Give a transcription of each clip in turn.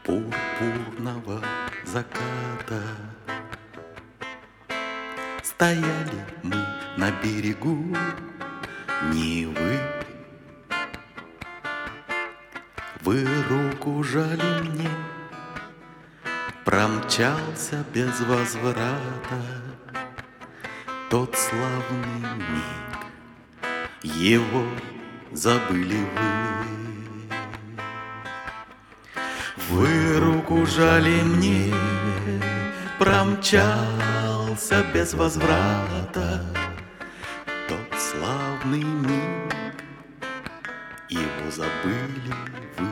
пурпурного заката. Стояли мы на берегу Невы. Вы руку жали мне, промчался без возврата тот славный миг, его забыли вы. Вы руку жали мне, промчался без возврата тот славный миг, его забыли вы.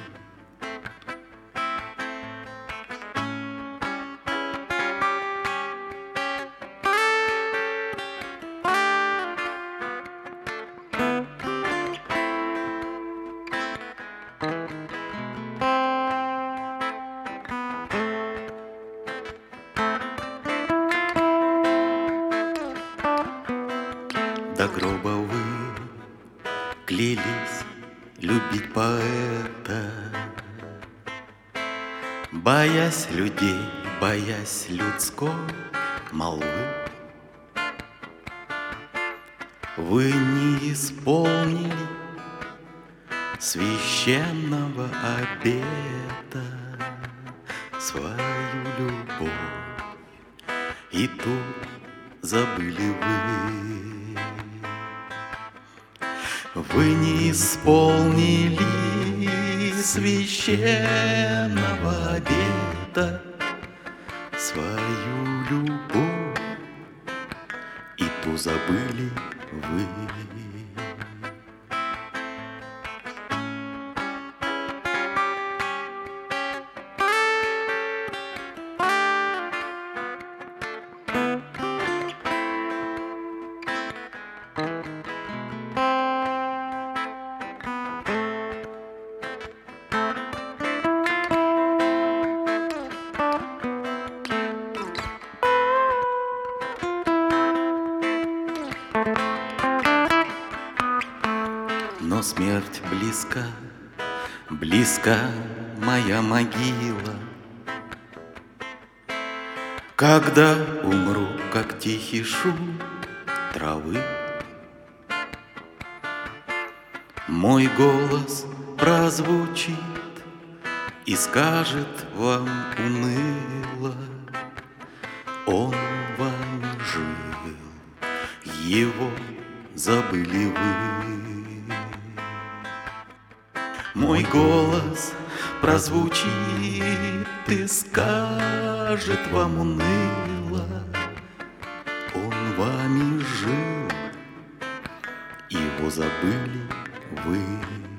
До гроба вы клялись любить поэта, боясь людей, боясь людской молвы. Вы не исполнили священного обета, свою любовь, и тут забыли вы. Вы не исполнили священного обета, свою любовь, и ту забыли вы. Но смерть близка, близка моя могила. Когда умру, как тихий шум травы, мой голос прозвучит и скажет вам уныло: он вами жил, его забыли вы. Мой голос прозвучит и скажет вам уныло: он вами жил, его забыли вы.